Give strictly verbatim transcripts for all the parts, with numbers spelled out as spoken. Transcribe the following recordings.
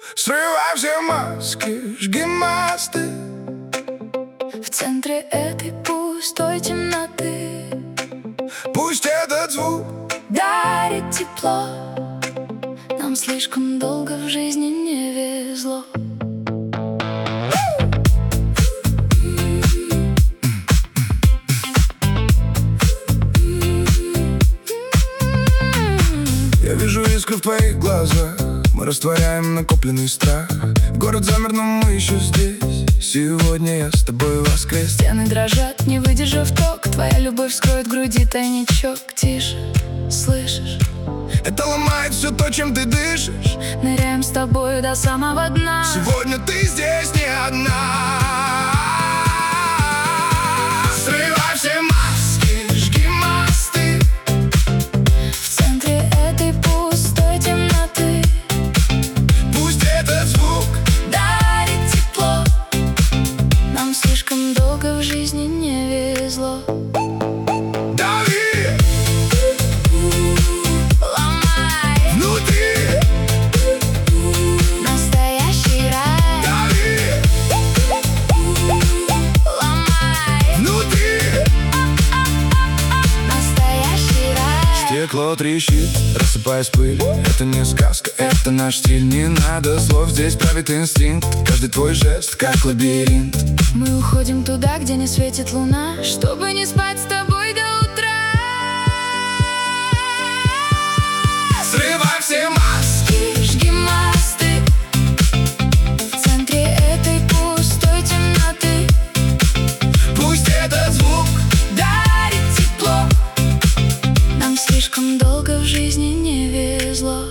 Срывай все маски, жги мосты. В центре этой пустой темноты Пусть этот звук дарит тепло. Нам слишком долго в жизни не везло. Я вижу искры в твоих глазах. Мы растворяем накопленный страх. Город замер, но мы еще здесь. Сегодня я с тобой воскрес. Стены дрожат, не выдержав ток. Твоя любовь вскроет в груди тайничок. Тише, слышишь? Это ломает все то, чем ты дышишь. Ныряем с тобой до самого дна. Сегодня ты здесь не одна. Срывай все маски, жги мосты. В центре этой пустой темноты Пусть этот звук дарит тепло. Нам слишком долго в жизни не везло. дави Ломай внутри. настоящий рай. Дави Ломай внутри. настоящий рай. Стекло трещит, рассыпаясь пыль. Это не сказка, это наш стиль. Не надо слов, здесь правит инстинкт. Каждый твой жест, как лабиринт. Мы уходим туда, где не светит луна, чтобы не спать с тобой до утра. Срывай все маски, Жги мосты. В центре этой пустой темноты пусть этот звук дарит тепло. Нам слишком долго в жизни не везло.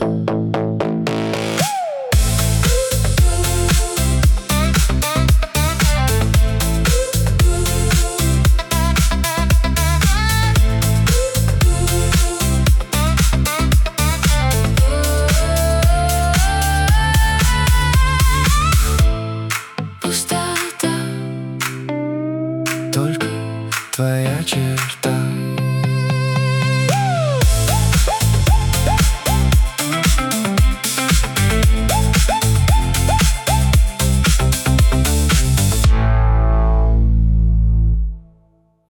только твоя черта.